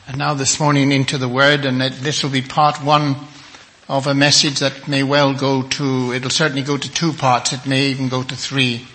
And now this morning into the Word, and this will be part one of a message that may well go to, it'll certainly go to 2 parts, it may even go to 3.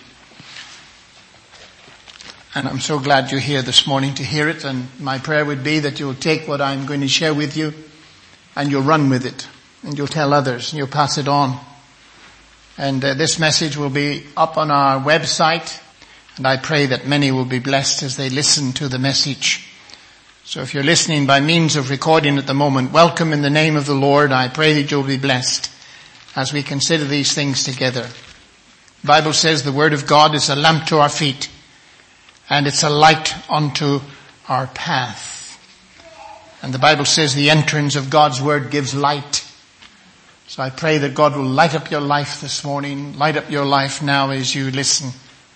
And I'm so glad you're here this morning to hear it, and my prayer would be that you'll take what I'm going to share with you and you'll run with it, and you'll tell others, and you'll pass it on. And this message will be up on our website, and I pray that many will be blessed as they listen to the message. So if you're listening by means of recording at the moment, welcome in the name of the Lord. I pray that you'll be blessed as we consider these things together. The Bible says the Word of God is a lamp to our feet and it's a light unto our path. And the Bible says the entrance of God's Word gives light. So I pray that God will light up your life this morning, light up your life now as you listen.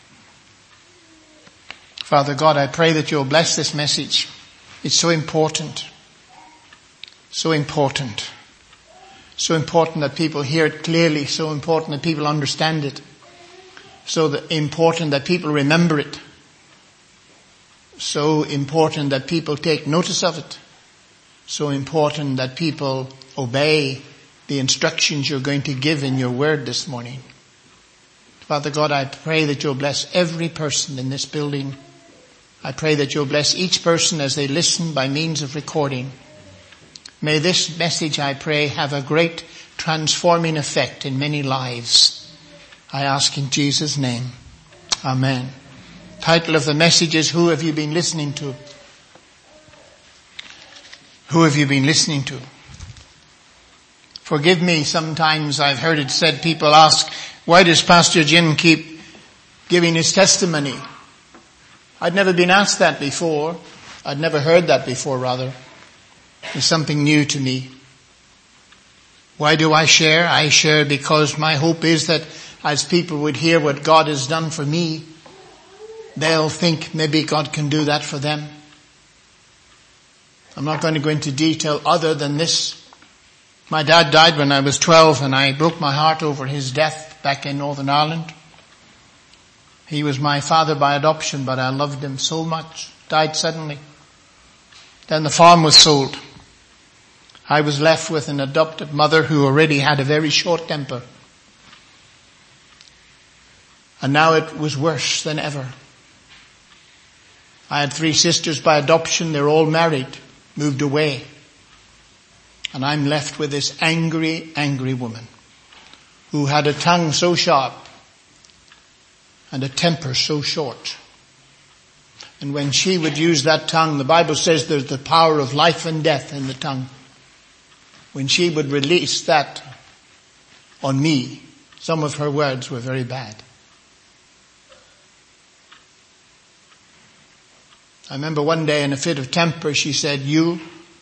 Father God, I pray that you'll bless this message. It's so important. So important. So important that people hear it clearly. So important that people understand it. So important that people remember it. So important that people take notice of it. So important that people obey the instructions you're going to give in your word this morning. Father God, I pray that you'll bless every person in this building. I pray that you'll bless each person as they listen by means of recording. May this message, I pray, have a great transforming effect in many lives. I ask in Jesus' name. Amen. Title of the message is, Who Have You Been Listening To? Who have you been listening to? Forgive me, sometimes I've heard it said, people ask, why does Pastor Jim keep giving his testimony? I'd never been asked that before. I'd never heard that before, rather. It's something new to me. Why do I share? I share because my hope is that as people would hear what God has done for me, they'll think maybe God can do that for them. I'm not going to go into detail other than this. My dad died when I was 12 and I broke my heart over his death back in Northern Ireland. He was my father by adoption, but I loved him so much. Died suddenly. Then the farm was sold. I was left with an adopted mother who already had a very short temper. And now it was worse than ever. I had 3 sisters by adoption. They're all married, moved away. And I'm left with this angry, angry woman who had a tongue so sharp and a temper so short. And when she would use that tongue, the Bible says there's the power of life and death in the tongue. When she would release that on me, some of her words were very bad. I remember one day in a fit of temper, she said, you.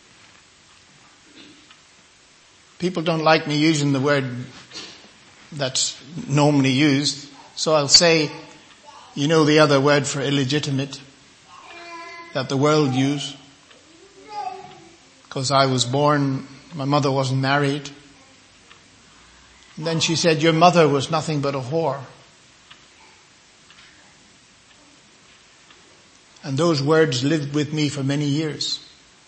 People don't like me using the word that's normally used. So I'll say, you know the other word for illegitimate that the world use? Because I was born, my mother wasn't married. And then she said, your mother was nothing but a whore. And those words lived with me for many years.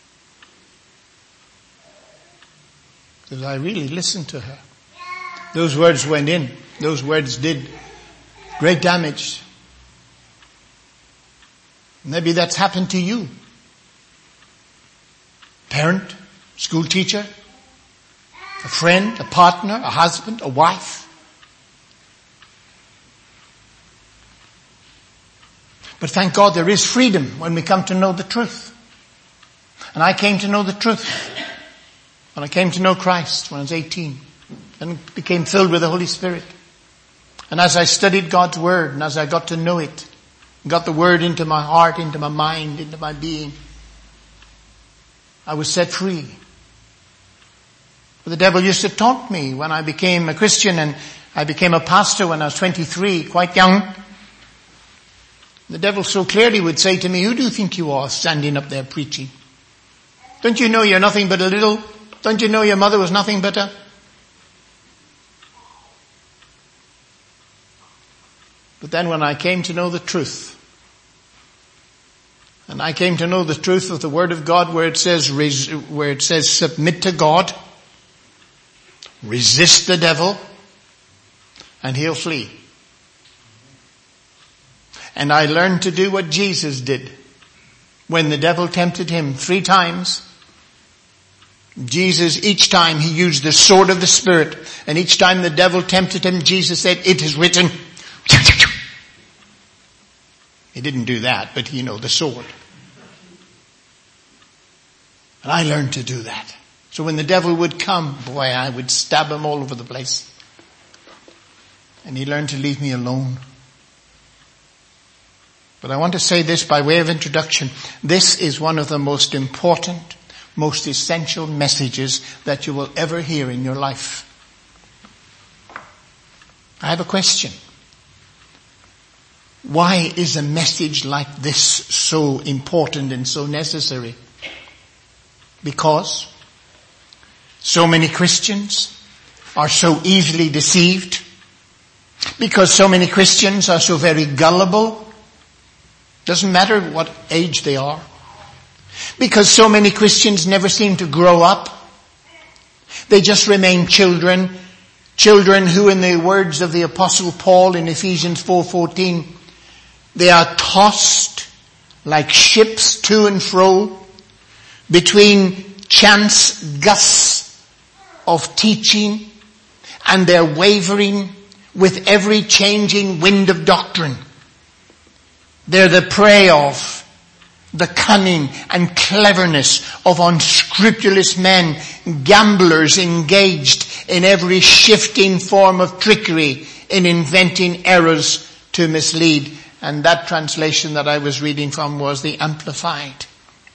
Because I really listened to her. Those words went in. Those words did great damage. Maybe that's happened to you. Parent, school teacher, a friend, a partner, a husband, a wife. But thank God there is freedom when we come to know the truth. And I came to know the truth when I came to know Christ when I was 18 and became filled with the Holy Spirit. And as I studied God's Word and as I got to know it, got the Word into my heart, into my mind, into my being, I was set free. But the devil used to taunt me when I became a Christian, and I became a pastor when I was 23, quite young. The devil so clearly would say to me, who do you think you are standing up there preaching? Don't you know you're nothing but a little? Don't you know your mother was nothing but a? But then when I came to know the truth, And I came to know the truth of the Word of God where it says submit to God, resist the devil, and he'll flee. And I learned to do what Jesus did. When the devil tempted him 3 times, Jesus, each time he used the sword of the Spirit, and each time the devil tempted him, Jesus said, "It is written." He didn't do that, but the sword. And I learned to do that. So when the devil would come, boy, I would stab him all over the place. And he learned to leave me alone. But I want to say this by way of introduction. This is one of the most important, most essential messages that you will ever hear in your life. I have a question. Why is a message like this so important and so necessary? Because so many Christians are so easily deceived. Because so many Christians are so very gullible. Doesn't matter what age they are. Because so many Christians never seem to grow up. They just remain children. Children who, in the words of the Apostle Paul in Ephesians 4:14, they are tossed like ships to and fro between chance gusts of teaching, and they're wavering with every changing wind of doctrine. They're the prey of the cunning and cleverness of unscrupulous men, gamblers engaged in every shifting form of trickery in inventing errors to mislead. And that translation that I was reading from was the Amplified.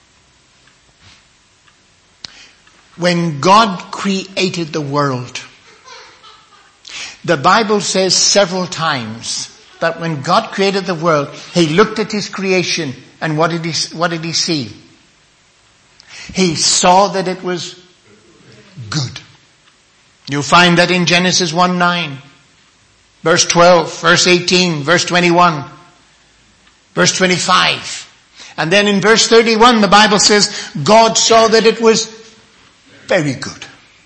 When God created the world, the Bible says several times that when God created the world, He looked at His creation, and what did he see? He saw that it was good. You'll find that in Genesis 1:9, verse 12, verse 18, verse 21, verse 25. And then in verse 31, the Bible says, God saw that it was very good.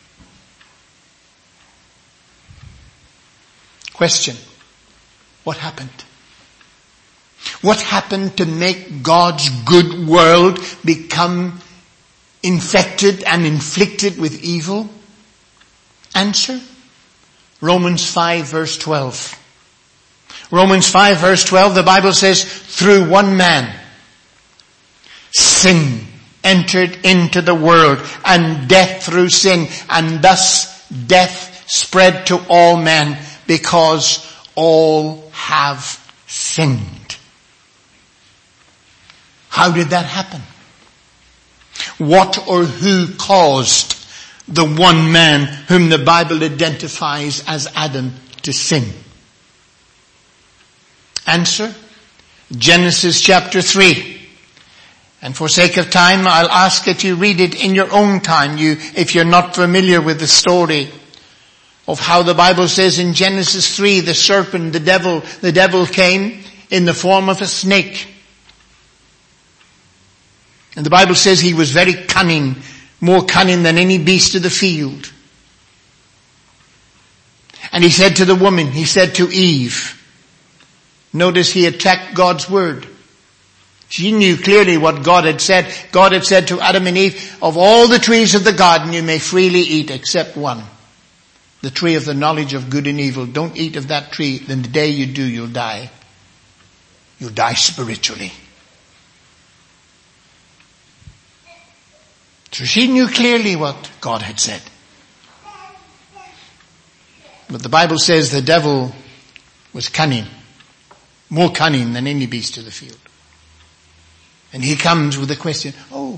Question: what happened? What happened to make God's good world become infected and inflicted with evil? Answer: Romans 5 verse 12. Romans 5 verse 12, the Bible says, through one man, sin entered into the world, and death through sin, and thus death spread to all men, because all have sinned. How did that happen? What or who caused the one man whom the Bible identifies as Adam to sin? Answer: Genesis chapter 3. And for sake of time, I'll ask that you read it in your own time, if you're not familiar with the story of how the Bible says in Genesis 3, the serpent, the devil came in the form of a snake. And the Bible says he was very cunning, more cunning than any beast of the field. And he said to the woman, he said to Eve, notice he attacked God's word. She knew clearly what God had said. God had said to Adam and Eve, of all the trees of the garden you may freely eat except one, the tree of the knowledge of good and evil. Don't eat of that tree, then the day you do, you'll die. You'll die spiritually. So she knew clearly what God had said. But the Bible says the devil was cunning, more cunning than any beast of the field. And he comes with the question,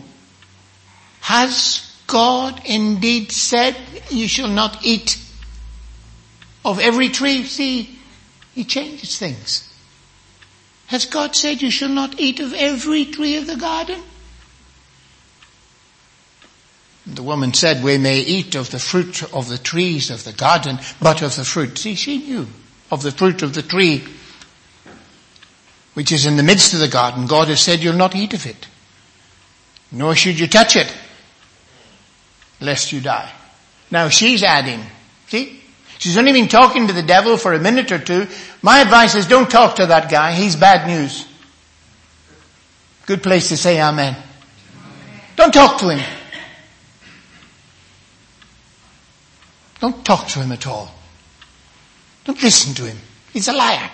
has God indeed said you shall not eat of every tree? See, he changes things. Has God said you shall not eat of every tree of the garden? The woman said, we may eat of the fruit of the trees of the garden, but of the fruit. See, she knew of the fruit of the tree which is in the midst of the garden, God has said you'll not eat of it, nor should you touch it, lest you die. Now she's adding, see? She's only been talking to the devil for a minute or two. My advice is don't talk to that guy. He's bad news. Good place to say amen. Don't talk to him. Don't talk to him at all. Don't listen to him. He's a liar.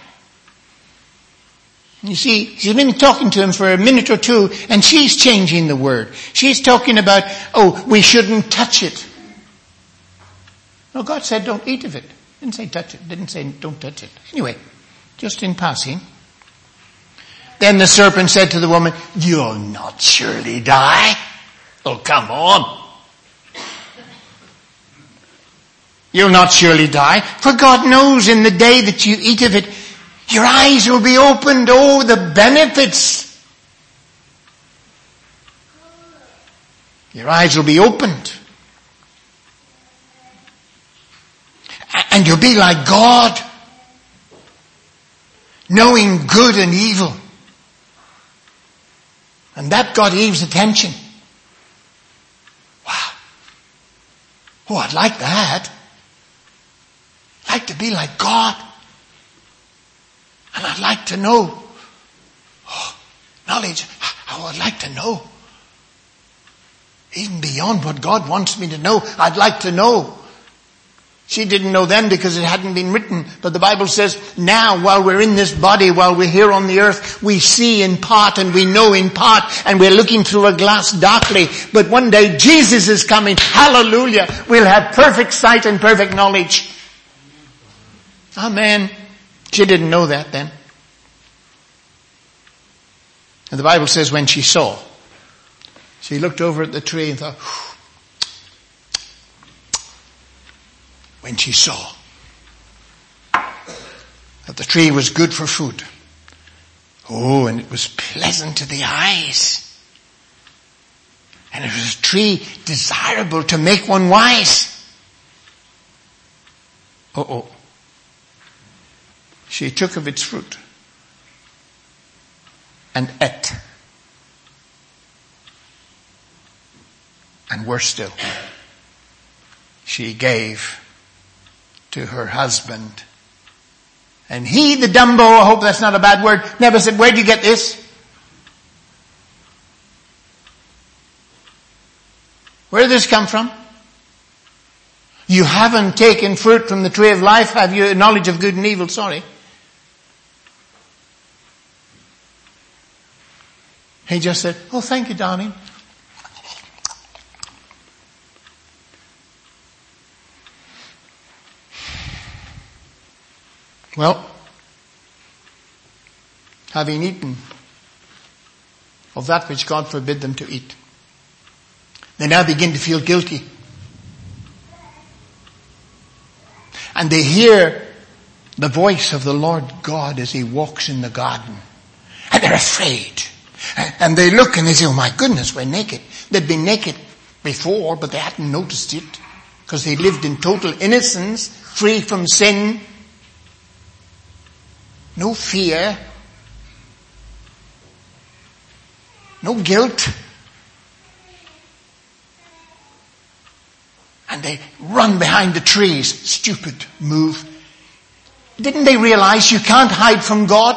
You see, she's been talking to him for a minute or two, and she's changing the word. She's talking about, we shouldn't touch it. No, God said don't eat of it. Didn't say touch it. Didn't say don't touch it. Anyway, just in passing. Then the serpent said to the woman, you'll not surely die. Oh, come on. You'll not surely die. For God knows in the day that you eat of it, your eyes will be opened. Oh, the benefits. Your eyes will be opened. And you'll be like God, knowing good and evil. And that got Eve's attention. Wow. Oh, I'd like that. I'd like to be like God. And I'd like to know. Knowledge. Oh, I'd like to know. Even beyond what God wants me to know, I'd like to know. She didn't know then because it hadn't been written. But the Bible says now, while we're in this body, while we're here on the earth, we see in part and we know in part, and we're looking through a glass darkly. But one day Jesus is coming. Hallelujah. We'll have perfect sight and perfect knowledge. Amen. She didn't know that then. And the Bible says when she saw, she looked over at the tree and thought, when she saw that the tree was good for food. Oh, and it was pleasant to the eyes. And it was a tree desirable to make one wise. She took of its fruit and ate. And worse still, she gave to her husband. And he, the Dumbo, I hope that's not a bad word, never said, where'd you get this? Where did this come from? You haven't taken fruit from the tree of life, have you? Knowledge of good and evil, sorry. He just said, oh, thank you, darling. Well, having eaten of that which God forbid them to eat, they now begin to feel guilty. And they hear the voice of the Lord God as he walks in the garden. And they're afraid. And they look and they say, oh my goodness, we're naked. They'd been naked before, but they hadn't noticed it because they lived in total innocence, free from sin. No fear. No guilt. And they run behind the trees. Stupid move. Didn't they realize you can't hide from God?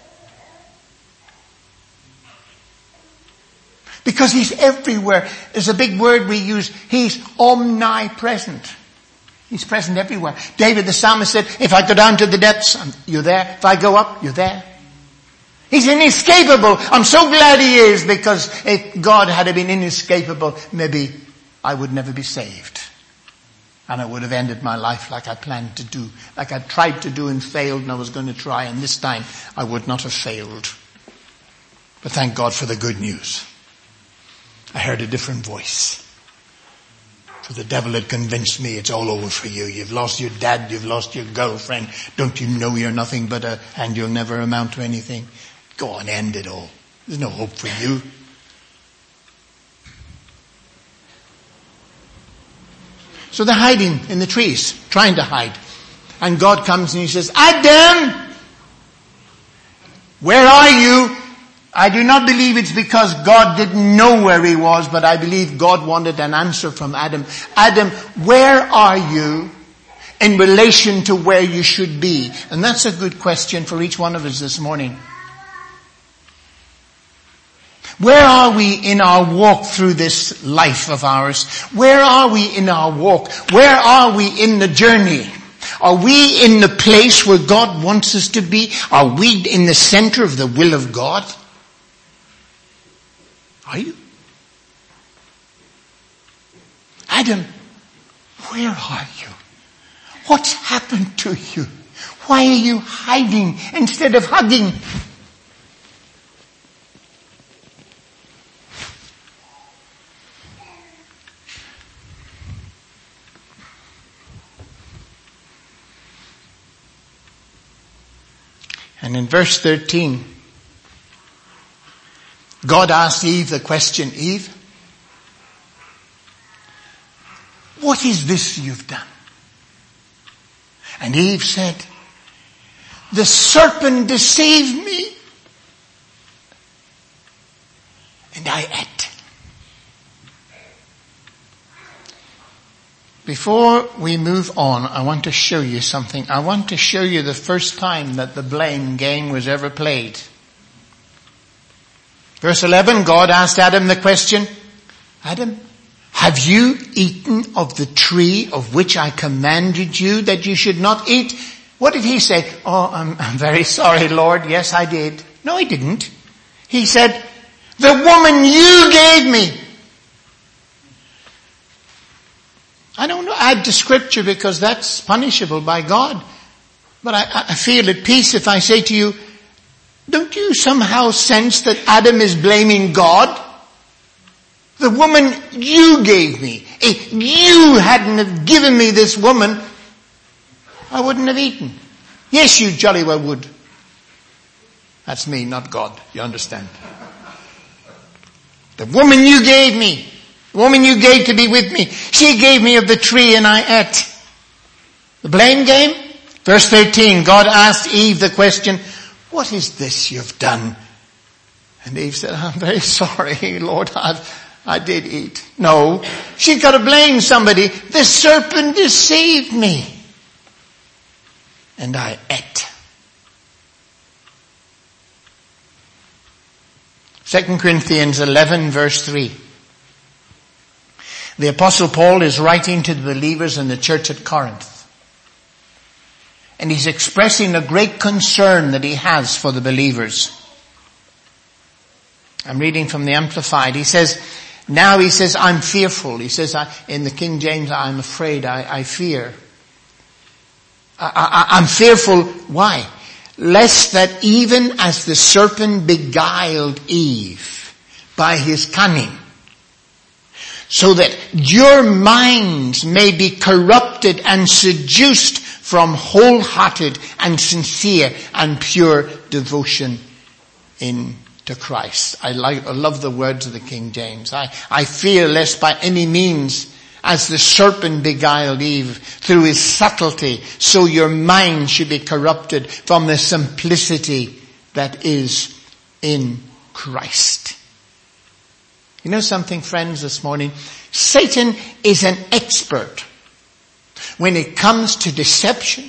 Because he's everywhere. There's a big word we use. He's omnipresent. He's present everywhere. David the psalmist said, if I go down to the depths, you're there. If I go up, you're there. He's inescapable. I'm so glad he is, because if God had been inescapable, maybe I would never be saved. And I would have ended my life like I planned to do, like I tried to do and failed, and I was going to try, and this time I would not have failed. But thank God for the good news. I heard a different voice. For the devil had convinced me it's all over for you. You've lost your dad, you've lost your girlfriend. Don't you know you're nothing but and you'll never amount to anything? Go on, end it all. There's no hope for you. So they're hiding in the trees, trying to hide. And God comes and he says, Adam! Where are you? I do not believe it's because God didn't know where he was, but I believe God wanted an answer from Adam. Adam, where are you in relation to where you should be? And that's a good question for each one of us this morning. Where are we in our walk through this life of ours? Where are we in our walk? Where are we in the journey? Are we in the place where God wants us to be? Are we in the center of the will of God? Are you? Adam, where are you? What's happened to you? Why are you hiding instead of hugging? And in verse 13, God asked Eve the question, Eve, what is this you've done? And Eve said, the serpent deceived me, and I ate. Before we move on, I want to show you something. I want to show you the first time that the blame game was ever played. Verse 11, God asked Adam the question, Adam, have you eaten of the tree of which I commanded you that you should not eat? What did he say? Oh, I'm very sorry, Lord. Yes, I did. No, he didn't. He said, the woman you gave me. I don't add to scripture because that's punishable by God. But I feel at peace if I say to you, don't you somehow sense that Adam is blaming God? The woman you gave me. If you hadn't have given me this woman, I wouldn't have eaten. Yes, you jolly well would. That's me, not God. You understand? The woman you gave me. The woman you gave to be with me. She gave me of the tree and I ate. The blame game? Verse 13, God asked Eve the question, what is this you've done? And Eve said, I'm very sorry, Lord, I did eat. No, she's got to blame somebody. The serpent deceived me. And I ate. 2 Corinthians 11 verse 3. The Apostle Paul is writing to the believers in the church at Corinth. And he's expressing a great concern that he has for the believers. I'm reading from the Amplified. He says, I'm fearful. He says, in the King James, I'm afraid, I fear. I'm fearful. Why? Lest that even as the serpent beguiled Eve by his cunning, so that your minds may be corrupted and seduced from wholehearted and sincere and pure devotion into Christ. I love the words of the King James. I fear lest by any means, as the serpent beguiled Eve through his subtlety, so your mind should be corrupted from the simplicity that is in Christ. You know something, friends, this morning? Satan is an expert when it comes to deception,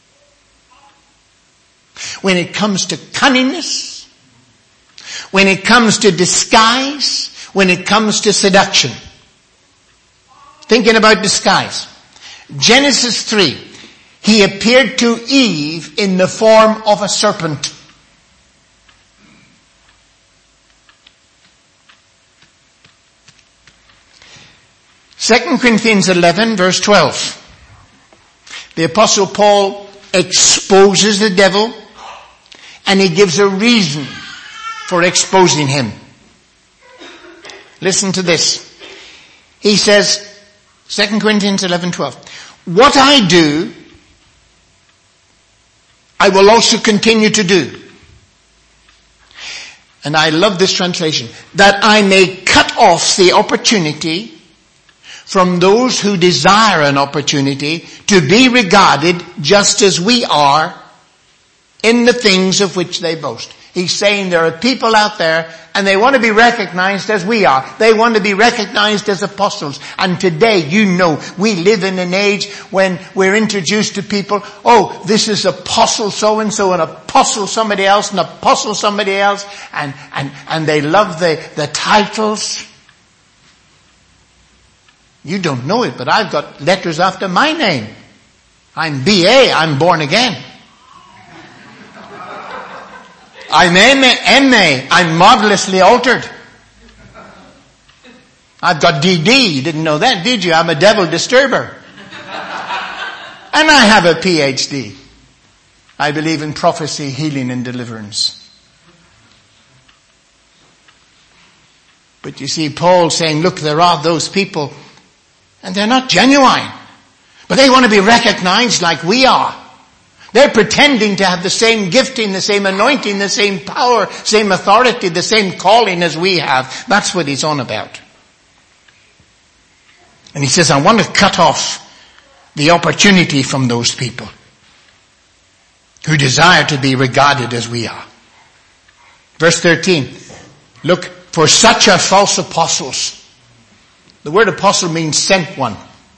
when it comes to cunningness, when it comes to disguise, when it comes to seduction. Thinking about disguise. Genesis 3. He appeared to Eve in the form of a serpent. Second Corinthians 11 verse 12. The Apostle Paul exposes the devil and he gives a reason for exposing him. Listen to this. He says, 2 Corinthians 11:12. What I do, I will also continue to do. And I love this translation. That I may cut off the opportunity from those who desire an opportunity to be regarded just as we are in the things of which they boast. He's saying there are people out there and they want to be recognized as we are. They want to be recognized as apostles. And today, you know, we live in an age when we're introduced to people, oh, this is apostle so-and-so, and apostle somebody else, and apostle somebody else, and they love the titles. You don't know it, but I've got letters after my name. I'm B.A., I'm born again. I'm M.A., I'm marvelously altered. I've got D.D., you didn't know that, did you? I'm a devil disturber. And I have a Ph.D. I believe in prophecy, healing, and deliverance. But you see Paul saying, look, there are those people, and they're not genuine. But they want to be recognized like we are. They're pretending to have the same gifting, the same anointing, the same power, same authority, the same calling as we have. That's what he's on about. And he says, I want to cut off the opportunity from those people who desire to be regarded as we are. Verse 13. Look, for such are false apostles. The word apostle means sent one.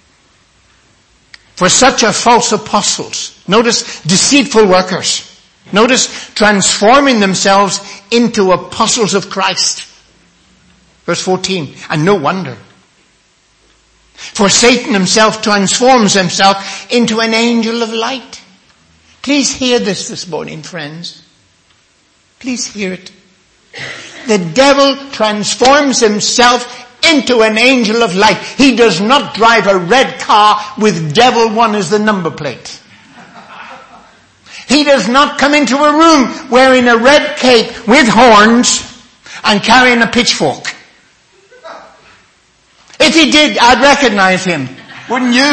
For such are false apostles. Notice, deceitful workers. Notice, transforming themselves into apostles of Christ. Verse 14. And no wonder. For Satan himself transforms himself into an angel of light. Please hear this morning, friends. Please hear it. The devil transforms himself into an angel of light. He does not drive a red car with devil one as the number plate. He does not come into a room wearing a red cape with horns and carrying a pitchfork. If he did, I'd recognize him. Wouldn't you?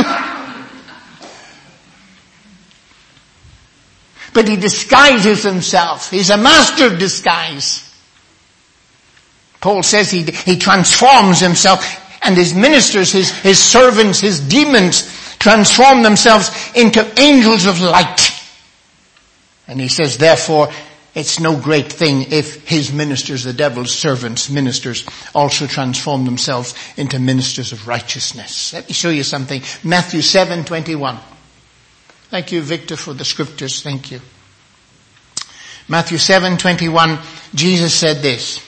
But he disguises himself. He's a master of disguise. Paul says he transforms himself, and his ministers, his servants, his demons transform themselves into angels of light. And he says, therefore, it's no great thing if his ministers, the devil's servants, ministers, also transform themselves into ministers of righteousness. Let me show you something. Matthew 7:21. Thank you, Victor, for the scriptures. Thank you. Matthew 7:21, Jesus said this.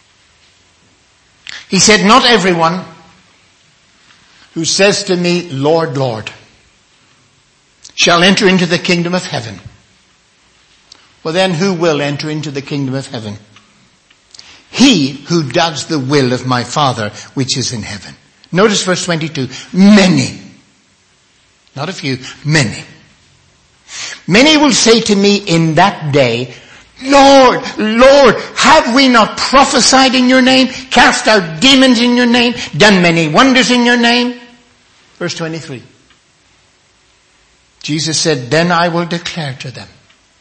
He said, not everyone who says to me, Lord, Lord, shall enter into the kingdom of heaven. Well then, who will enter into the kingdom of heaven? He who does the will of my Father which is in heaven. Notice verse 22. Many. Not a few. Many. Many will say to me in that day, Lord, Lord, have we not prophesied in your name, cast out demons in your name, done many wonders in your name? Verse 23. Jesus said, then I will declare to them,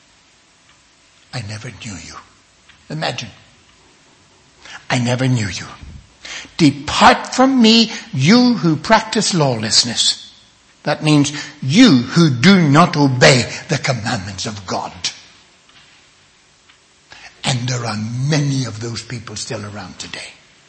I never knew you. Imagine. I never knew you. Depart from me, you who practice lawlessness. That means you who do not obey the commandments of God. And there are many of those people still around today.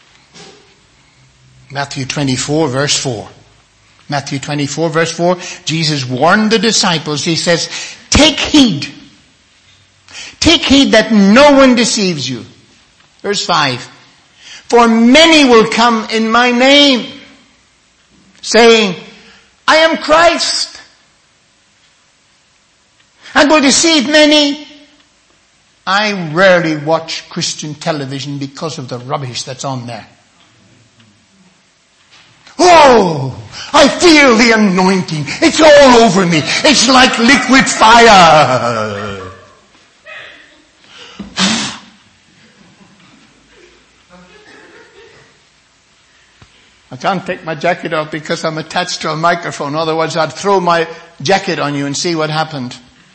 Matthew 24 verse 4. Matthew 24 verse 4, Jesus warned the disciples. He says, take heed. Take heed that no one deceives you. Verse 5. For many will come in my name, saying, I am Christ. And will deceive many. I rarely watch Christian television because of the rubbish that's on there. Oh, I feel the anointing. It's all over me. It's like liquid fire. I can't take my jacket off because I'm attached to a microphone. Otherwise I'd throw my jacket on you and see what happened.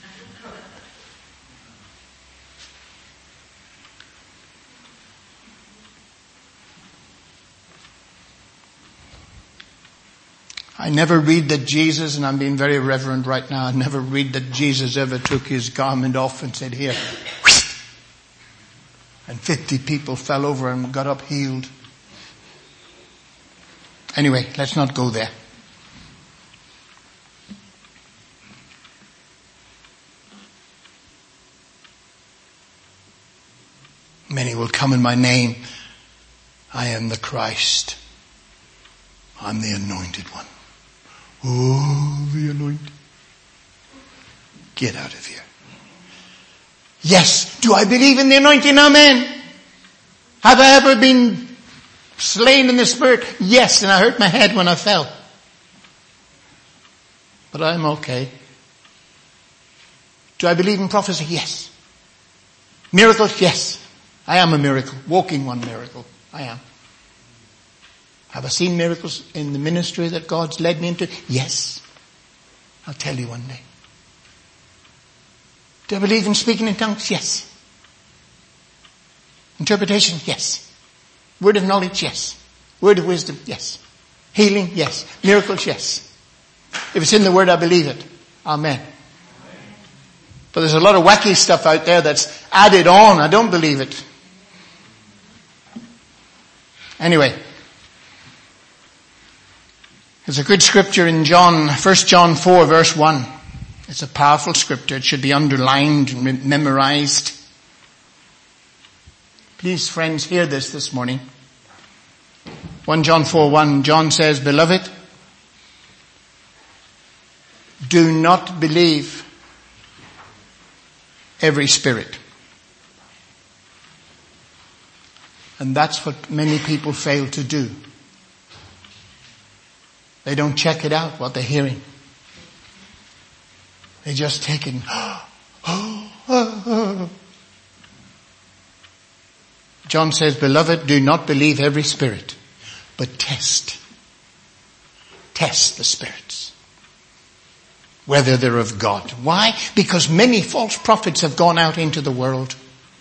I never read that Jesus, and I'm being very reverent right now, I never read that Jesus ever took his garment off and said, here, And 50 people fell over and got up healed. Anyway, let's not go there. Many will come in my name. I am the Christ. I'm the anointed one. Oh, the anointed. Get out of here. Yes. Do I believe in the anointing? Amen. Have I ever been slain in the Spirit? Yes. And I hurt my head when I fell. But I'm okay. Do I believe in prophecy? Yes. Miracles? Yes. I am a miracle. Walking one miracle. I am. Have I seen miracles in the ministry that God's led me into? Yes. I'll tell you one day. Do I believe in speaking in tongues? Yes. Interpretation? Yes. Word of knowledge? Yes. Word of wisdom? Yes. Healing? Yes. Miracles? Yes. If it's in the Word, I believe it. Amen. But there's a lot of wacky stuff out there that's added on. I don't believe it. Anyway. There's a good scripture in 1 John 4 verse 1. It's a powerful scripture. It should be underlined and memorized. Please, friends, hear this morning. 1 John 4:1, John says, Beloved, do not believe every spirit. And that's what many people fail to do. They don't check it out, what they're hearing. They just take it and, John says, Beloved, do not believe every spirit, but test the spirits, whether they're of God. Why? Because many false prophets have gone out into the world.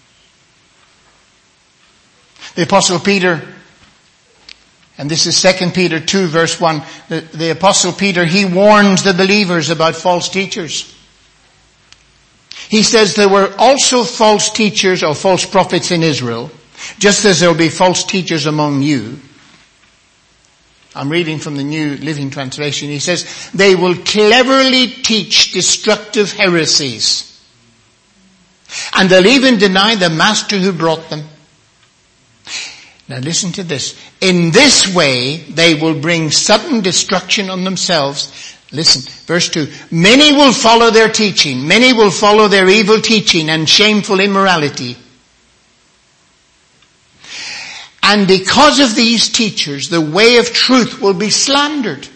The Apostle Peter, and this is 2 Peter 2 verse 1, the Apostle Peter, he warns the believers about false teachers. He says there were also false teachers or false prophets in Israel, just as there will be false teachers among you. I'm reading from the New Living Translation. He says, they will cleverly teach destructive heresies. And they'll even deny the master who brought them. Now listen to this. In this way, they will bring sudden destruction on themselves. Listen, verse 2. Many will follow their teaching. Many will follow their evil teaching and shameful immorality. And because of these teachers, the way of truth will be slandered.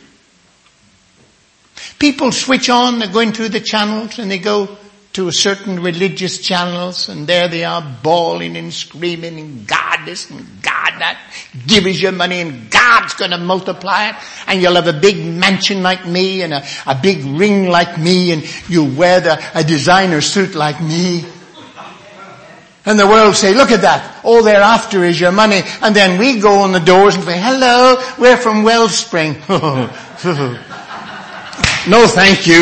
People switch on, they're going through the channels and they go to a certain religious channels and there they are bawling and screaming and God this and God that. Give us your money and God's going to multiply it and you'll have a big mansion like me and a big ring like me and you'll wear a designer suit like me. And the world say, look at that. All they're after is your money. And then we go on the doors and say, hello, we're from Wellspring. No, thank you.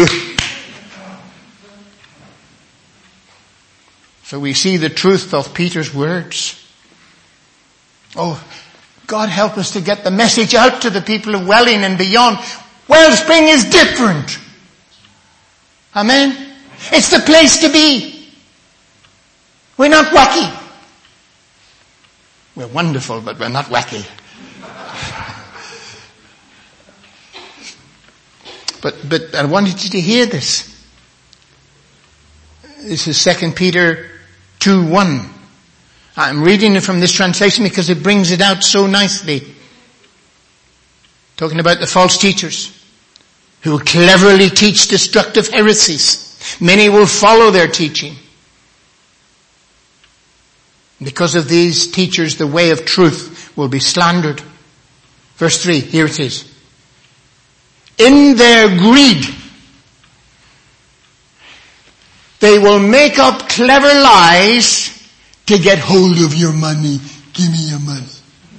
So we see the truth of Peter's words. Oh, God help us to get the message out to the people of Welling and beyond. Wellspring is different. Amen? It's the place to be. We're not wacky. We're wonderful, but we're not wacky. But I wanted you to hear this. This is 2 Peter 2:1. I'm reading it from this translation because it brings it out so nicely. Talking about the false teachers who will cleverly teach destructive heresies. Many will follow their teaching. Because of these teachers, the way of truth will be slandered. Verse 3, here it is. In their greed, they will make up clever lies to get hold of your money. Give me your money.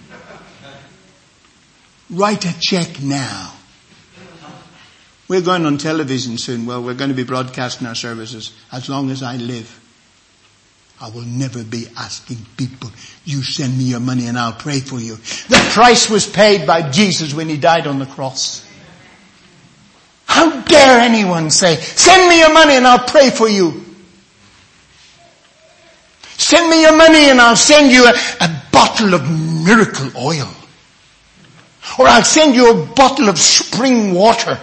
Write a check now. We're going on television soon. Well, we're going to be broadcasting our services as long as I live. I will never be asking people, you send me your money and I'll pray for you. The price was paid by Jesus when he died on the cross. How dare anyone say, send me your money and I'll pray for you. Send me your money and I'll send you a bottle of miracle oil. Or I'll send you a bottle of spring water.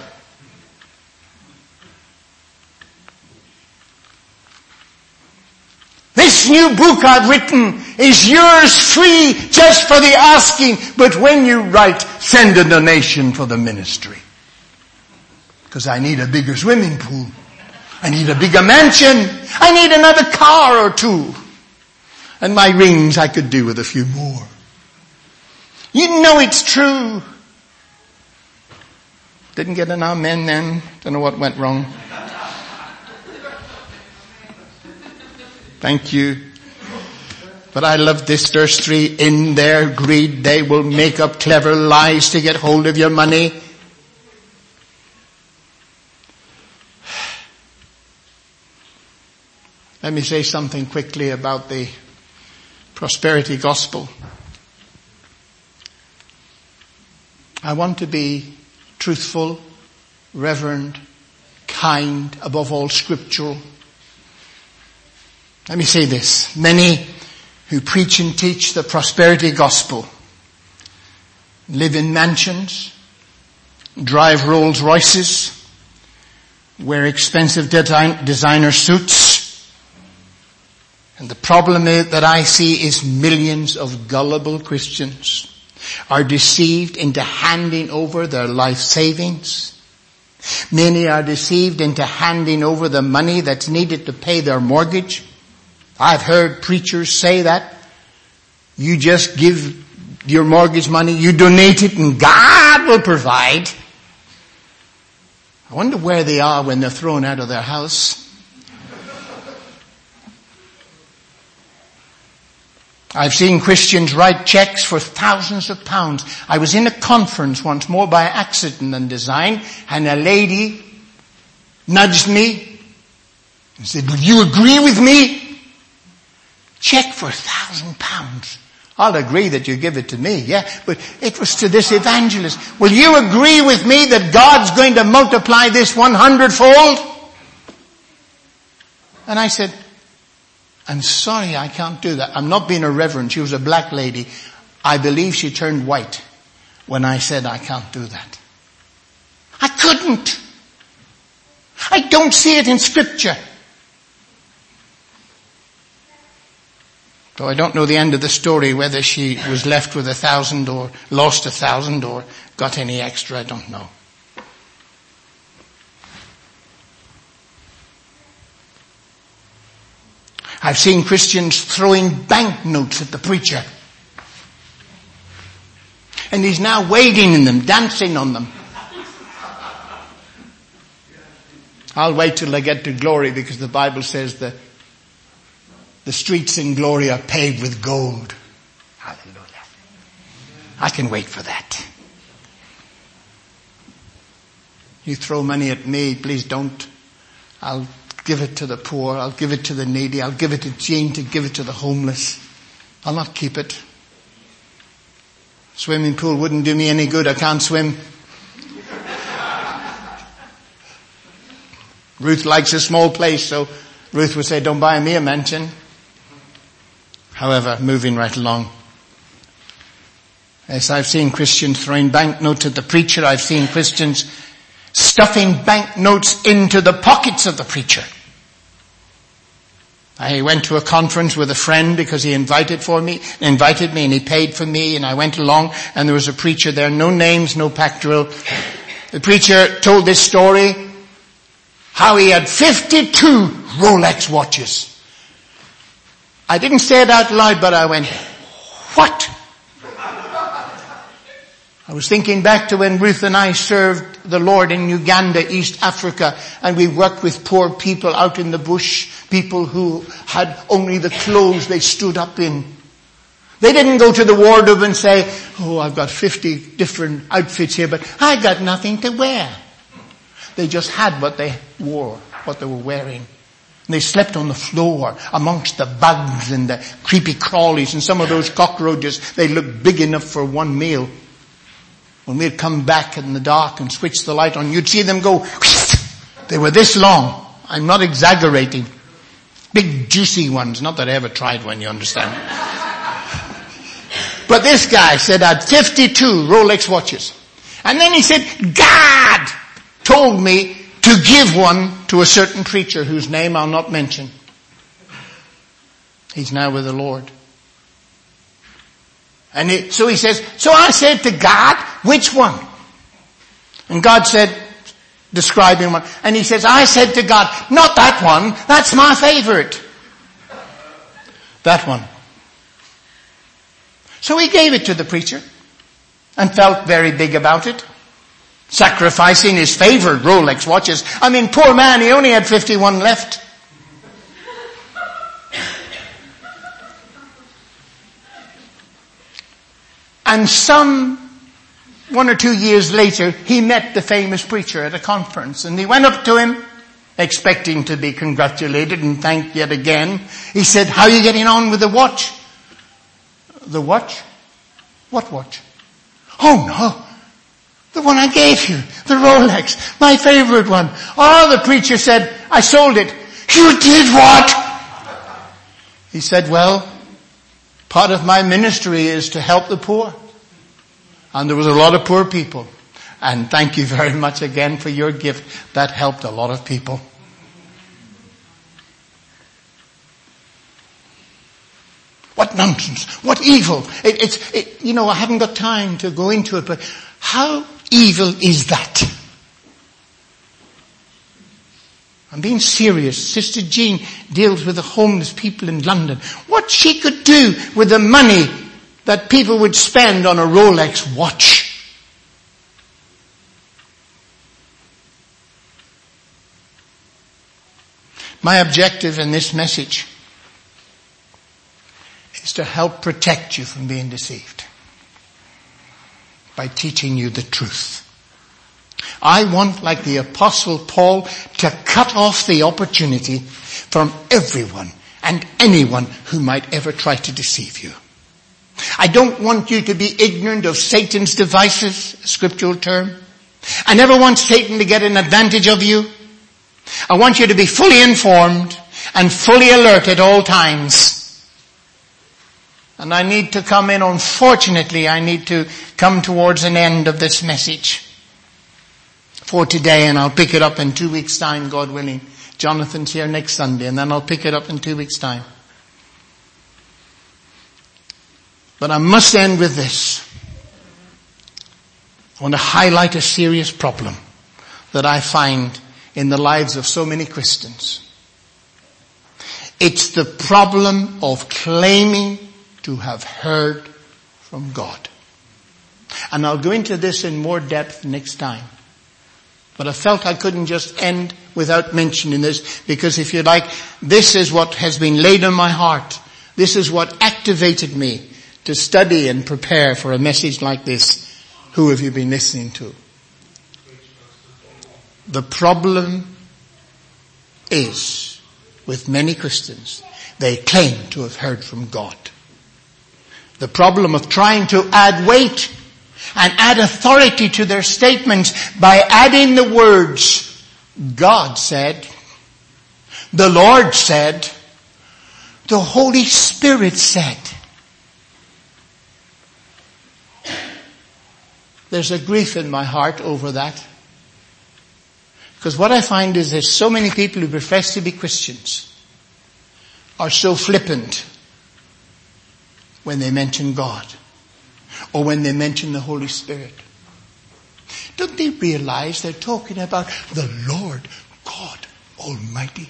This new book I've written is yours free just for the asking. But when you write, send a donation for the ministry. Because I need a bigger swimming pool. I need a bigger mansion. I need another car or two. And my rings I could do with a few more. You know it's true. Didn't get an amen then. Don't know what went wrong. Thank you. But I love this verse 3. In their greed they will make up clever lies to get hold of your money. Let me say something quickly about the prosperity gospel. I want to be truthful, reverent, kind, above all scriptural. Let me say this. Many who preach and teach the prosperity gospel live in mansions, drive Rolls Royces, wear expensive designer suits. And the problem that I see is millions of gullible Christians are deceived into handing over their life savings. Many are deceived into handing over the money that's needed to pay their mortgage. I've heard preachers say that. You just give your mortgage money, you donate it, and God will provide. I wonder where they are when they're thrown out of their house. I've seen Christians write checks for thousands of pounds. I was in a conference once more by accident than design, and a lady nudged me and said, will you agree with me? Check for £1,000. I'll agree that you give it to me, yeah, but it was to this evangelist. Will you agree with me that God's going to multiply this 100-fold? And I said, I'm sorry, I can't do that. I'm not being irreverent. She was a black lady. I believe she turned white when I said I can't do that. I couldn't. I don't see it in Scripture. Though I don't know the end of the story, whether she was left with 1,000 or lost 1,000 or got any extra, I don't know. I've seen Christians throwing banknotes at the preacher. And he's now wading in them, dancing on them. I'll wait till I get to glory, because the Bible says the streets in glory are paved with gold. Hallelujah. I can wait for that. You throw money at me, please don't. I'll give it to the poor. I'll give it to the needy. I'll give it to Jean to give it to the homeless. I'll not keep it. Swimming pool wouldn't do me any good. I can't swim. Ruth likes a small place, so Ruth would say, don't buy me a mansion. However, moving right along. Yes, I've seen Christians throwing banknotes at the preacher. I've seen Christians stuffing banknotes into the pockets of the preacher. I went to a conference with a friend because he invited me and he paid for me, and I went along and there was a preacher there, no names, no pactoral. The preacher told this story, how he had 52 Rolex watches. I didn't say it out loud, but I went, what? I was thinking back to when Ruth and I served the Lord in Uganda, East Africa, and we worked with poor people out in the bush, people who had only the clothes they stood up in. They didn't go to the wardrobe and say, oh, I've got 50 different outfits here, but I got nothing to wear. They just had what they wore, what they were wearing. And they slept on the floor amongst the bugs and the creepy crawlies and some of those cockroaches. They looked big enough for one meal. When we'd come back in the dark and switch the light on, you'd see them go, they were this long. I'm not exaggerating. Big juicy ones. Not that I ever tried one, you understand. But this guy said I had 52 Rolex watches. And then he said, God told me to give one to a certain preacher whose name I'll not mention. He's now with the Lord. And so he says, so I said to God, which one? And God said, describing one. And he says, I said to God, not that one. That's my favorite. That one. So he gave it to the preacher and felt very big about it. Sacrificing his favorite Rolex watches. I mean, poor man, he only had 51 left. And some 1 or 2 years later, he met the famous preacher at a conference, and he went up to him, expecting to be congratulated and thanked yet again. He said, how are you getting on with the watch? The watch? What watch? Oh no, the one I gave you, the Rolex, my favorite one. Oh, the preacher said, I sold it. You did what? He said, well, part of my ministry is to help the poor. And there was a lot of poor people. And thank you very much again for your gift. That helped a lot of people. What nonsense. What evil. I haven't got time to go into it, but how evil is that? I'm being serious. Sister Jean deals with the homeless people in London. What she could do with the money that people would spend on a Rolex watch. My objective in this message is to help protect you from being deceived by teaching you the truth. I want, like the Apostle Paul, to cut off the opportunity from everyone and anyone who might ever try to deceive you. I don't want you to be ignorant of Satan's devices, a scriptural term. I never want Satan to get an advantage of you. I want you to be fully informed and fully alert at all times. And I need to come in, unfortunately, I need to come towards an end of this message for today, and I'll pick it up in 2 weeks' time, God willing. Jonathan's here next Sunday, and then I'll pick it up in 2 weeks' time. But I must end with this. I want to highlight a serious problem that I find in the lives of so many Christians. It's the problem of claiming to have heard from God. And I'll go into this in more depth next time. But I felt I couldn't just end without mentioning this, because if you like, this is what has been laid on my heart. This is what activated me to study and prepare for a message like this. Who have you been listening to? The problem is, with many Christians, they claim to have heard from God. The problem of trying to add weight and add authority to their statements by adding the words, God said, the Lord said, the Holy Spirit said. There's a grief in my heart over that. Because what I find is there's so many people who profess to be Christians are so flippant when they mention God or when they mention the Holy Spirit. Don't they realize they're talking about the Lord God Almighty?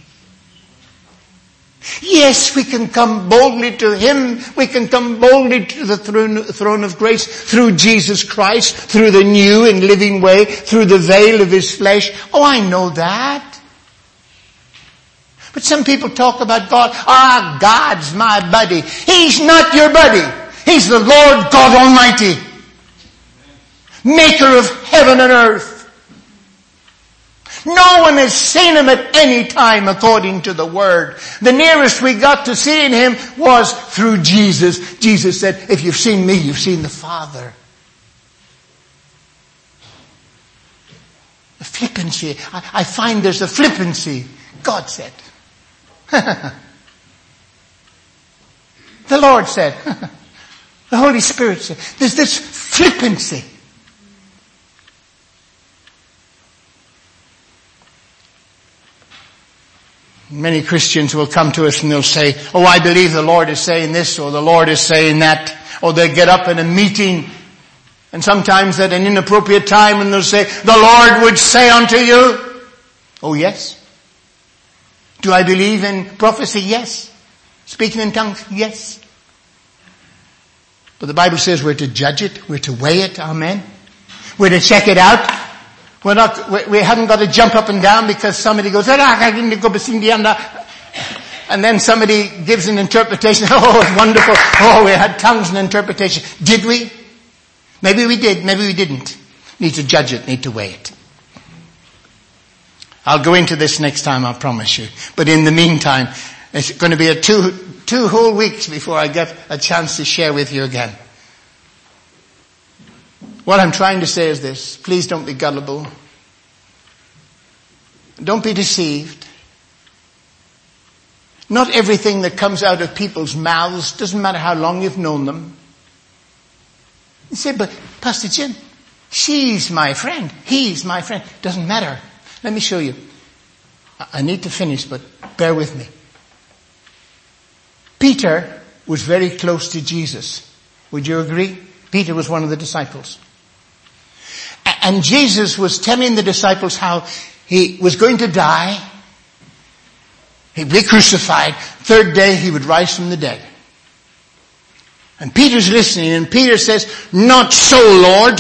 Yes, we can come boldly to Him. We can come boldly to the throne of grace through Jesus Christ, through the new and living way, through the veil of His flesh. Oh, I know that. But some people talk about God. God's my buddy. He's not your buddy. He's the Lord God Almighty, maker of heaven and earth. No one has seen him at any time according to the word. The nearest we got to seeing him was through Jesus. Jesus said, if you've seen me, you've seen the Father. The flippancy. I find there's a flippancy. God said. The Lord said. The Holy Spirit said. There's this flippancy. Many Christians will come to us and they'll say, oh, I believe the Lord is saying this or the Lord is saying that. Or they get up in a meeting and sometimes at an inappropriate time and they'll say, the Lord would say unto you. Oh, yes. Do I believe in prophecy? Yes. Speaking in tongues? Yes. But the Bible says we're to judge it. We're to weigh it. Amen. We're to check it out. We haven't got to jump up and down because somebody goes, and then somebody gives an interpretation. Oh, it's wonderful. Oh, we had tongues and interpretation. Did we? Maybe we did. Maybe we didn't. Need to judge it. Need to weigh it. I'll go into this next time, I promise you. But in the meantime, it's going to be a two whole weeks before I get a chance to share with you again. What I'm trying to say is this. Please don't be gullible. Don't be deceived. Not everything that comes out of people's mouths, doesn't matter how long you've known them. You say, but Pastor Jim, she's my friend. He's my friend. Doesn't matter. Let me show you. I need to finish, but bear with me. Peter was very close to Jesus. Would you agree? Peter was one of the disciples. And Jesus was telling the disciples how he was going to die. He'd be crucified. Third day he would rise from the dead. And Peter's listening and Peter says, not so, Lord.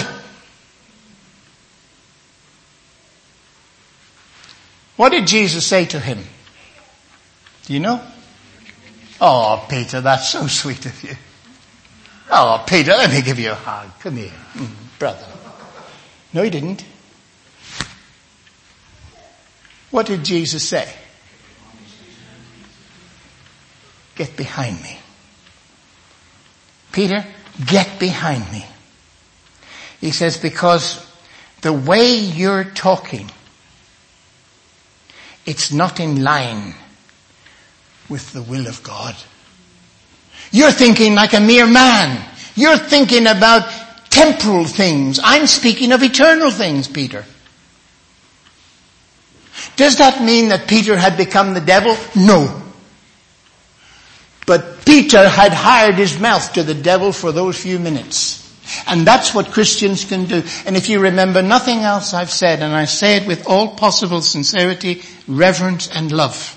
What did Jesus say to him? Do you know? Oh, Peter, that's so sweet of you. Oh, Peter, let me give you a hug. Come here, brother. No, he didn't. What did Jesus say? Get behind me. Peter, get behind me. He says, because the way you're talking, it's not in line with the will of God. You're thinking like a mere man. You're thinking about temporal things. I'm speaking of eternal things, Peter. Does that mean that Peter had become the devil? No. But Peter had hired his mouth to the devil for those few minutes. And that's what Christians can do. And if you remember nothing else I've said, and I say it with all possible sincerity, reverence and love,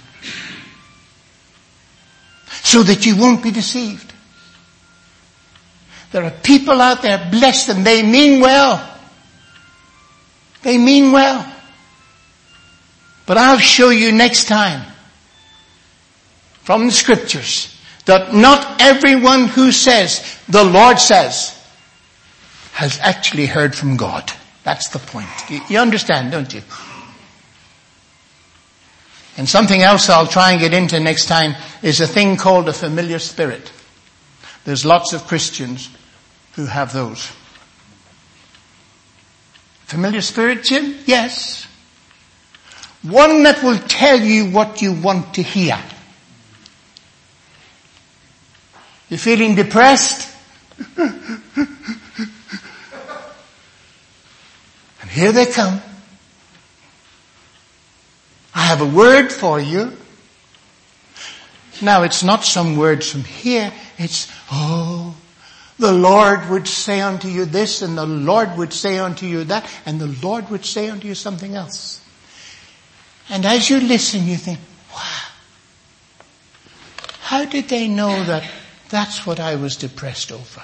so that you won't be deceived. There are people out there, bless them, they mean well. They mean well. But I'll show you next time from the scriptures that not everyone who says, the Lord says, has actually heard from God. That's the point. You understand, don't you? And something else I'll try and get into next time is a thing called a familiar spirit. There's lots of Christians who have those. Familiar spirit, Jim? Yes. One that will tell you what you want to hear. You're feeling depressed? And here they come. I have a word for you. Now it's not some words from here. It's, oh, the Lord would say unto you this, and the Lord would say unto you that, and the Lord would say unto you something else. And as you listen, you think, wow, how did they know that that's what I was depressed over?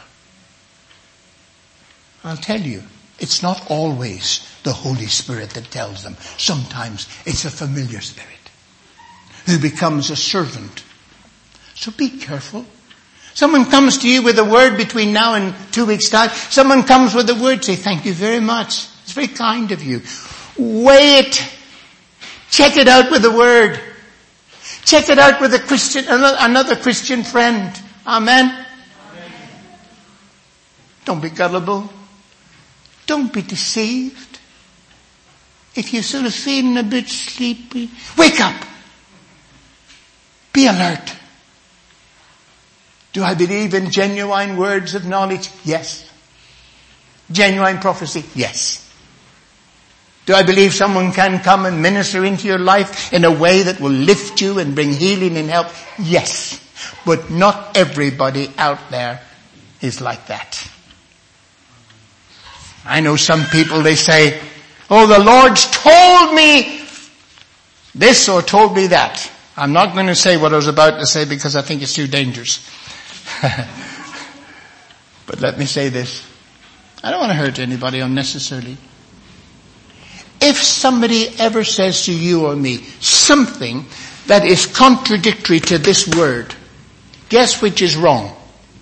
I'll tell you, it's not always the Holy Spirit that tells them. Sometimes it's a familiar spirit who becomes a servant. So be careful. Someone comes to you with a word between now and 2 weeks' time. Someone comes with a word, say, thank you very much. It's very kind of you. Weigh it Check it out with the Word. Check it out with another Christian friend. Amen? Amen. Don't be gullible. Don't be deceived. If you're sort of feeling a bit sleepy, wake up. Be alert. Do I believe in genuine words of knowledge? Yes. Genuine prophecy? Yes. Do I believe someone can come and minister into your life in a way that will lift you and bring healing and help? Yes. But not everybody out there is like that. I know some people, they say, oh, the Lord's told me this or told me that. I'm not going to say what I was about to say because I think it's too dangerous. But let me say this. I don't want to hurt anybody unnecessarily. If somebody ever says to you or me something that is contradictory to this word, guess which is wrong?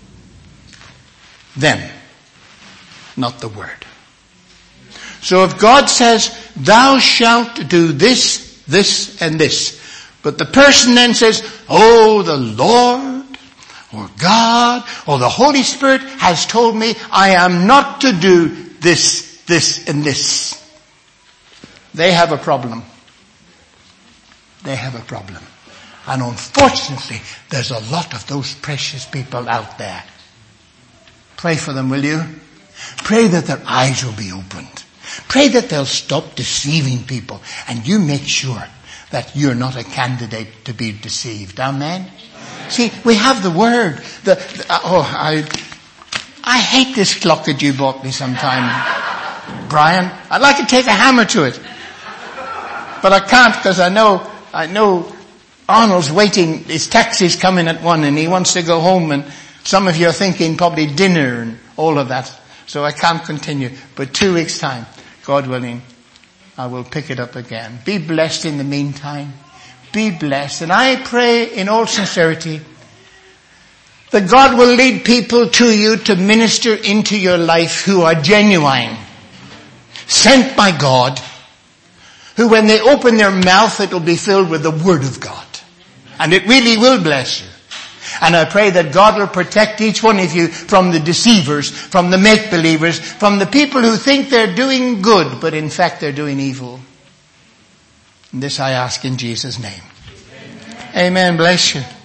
Them, not the word. So if God says, thou shalt do this, this, and this, but the person then says, oh, the Lord, or God, or the Holy Spirit has told me I am not to do this, this, and this. They have a problem. They have a problem. And unfortunately, there's a lot of those precious people out there. Pray for them, will you? Pray that their eyes will be opened. Pray that they'll stop deceiving people. And you make sure that you're not a candidate to be deceived. Amen? See, we have the Word. I hate this clock that you bought me sometime, Brian. I'd like to take a hammer to it. But I can't because I know Arnold's waiting, his taxi's coming at 1 and he wants to go home, and some of you are thinking probably dinner and all of that. So I can't continue. But 2 weeks time, God willing, I will pick it up again. Be blessed in the meantime. Be blessed. And I pray in all sincerity that God will lead people to you to minister into your life who are genuine, sent by God, who when they open their mouth it will be filled with the Word of God. And it really will bless you. And I pray that God will protect each one of you from the deceivers, from the make-believers, from the people who think they're doing good, but in fact they're doing evil. And this I ask in Jesus' name. Amen. Bless you.